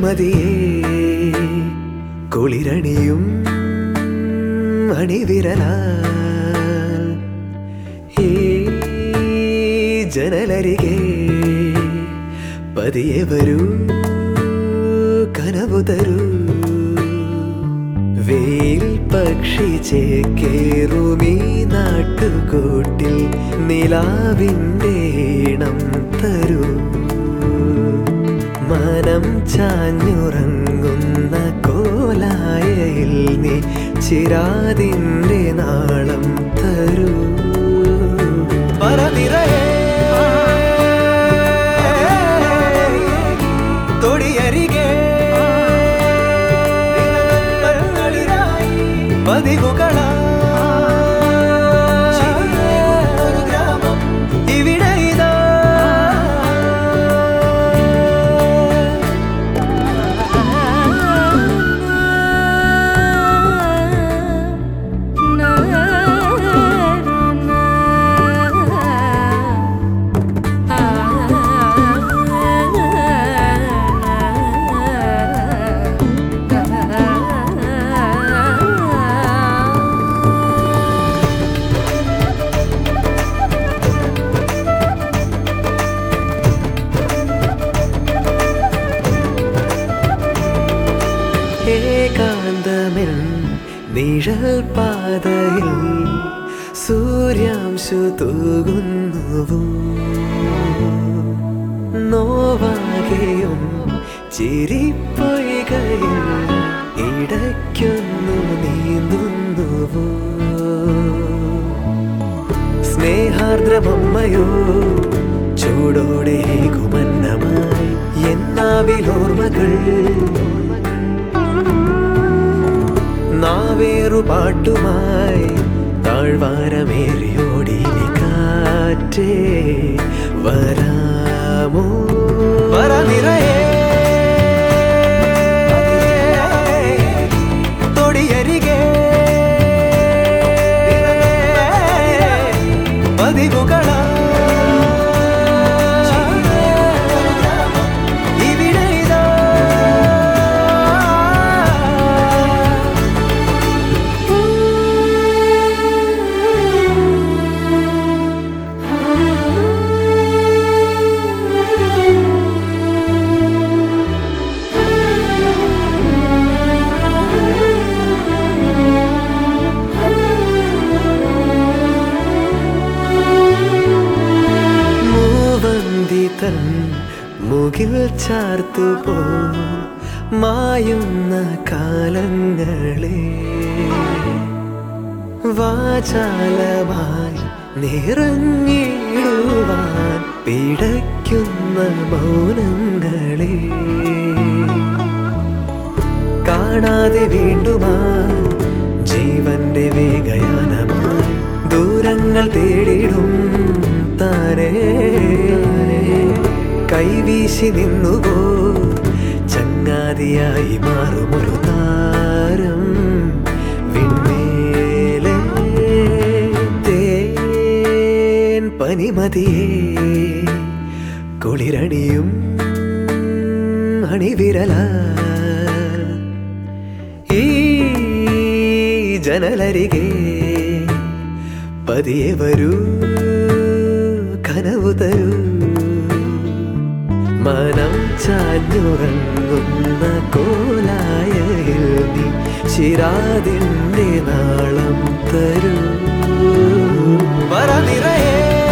പനിമതിയേ കുളിരണിയും അണിവിരലാൽ ഈ ജനലരികെ പതിയെ വരൂ കനവു തരൂ വെയിൽ പക്ഷി ചേക്കേറുമീ നാട്ടുകൂട്ടിൽ നിലാവിൻ്റെ ഈണം തരൂ മനം ചാഞ്ഞുറങ്ങുന്ന കോലായയിൽ നീ ചിരാതിൻ്റെ നാളം തരൂ പറനിറയെ തൊടിയരികെ പതിവുകളാ ഏകാന്തമെൻ നിഴൽ പാതയിൽ സൂര്യാംശു തൂകുന്നുവോ നോവാകെയും ചിരിപ്പൊയ്കയിൽ ഇടയ്ക്കൊന്നു നീന്തുന്നുവോ സ്നേഹാർദ്രമമ്മയോ ചൂടോടെ കുമന്നമായി എന്നാവിലോർമ്മകൾ നാവേറു പാട്ടുമായി താഴ്വാരമേറിയോടി കാറ്റേ വരാമോ പറനിറയെ തൊടിയരികെ പതിവുകളാ മുകിൽ ചാർത്തുപോ മായുന്ന കാലങ്ങളെ വാചാലമായി നിറഞ്ഞിടുവാൻ പിടയ്ക്കുന്ന മൗനങ്ങളെ കാണാതെ വീണ്ടുമാ ജീവന്റെ വേഗയാനമായി ദൂരങ്ങൾ തേടിടും താരേ കൈവീശി നിന്നുവോ ചങ്ങാതിയായി മാറുമൊരു താരം വിണ്മേലെ തേൻ പനിമതിയേ കുളിരണിയും അണിവിരലാൽ ഈ ജനലരികെ പതിയെ വരൂ കനവു തരൂ മനം ചാഞ്ഞുറങ്ങുന്ന കോലായയിൽ നീ ചിരാതിൻ്റെ നാളം തരൂ പറനിറയെ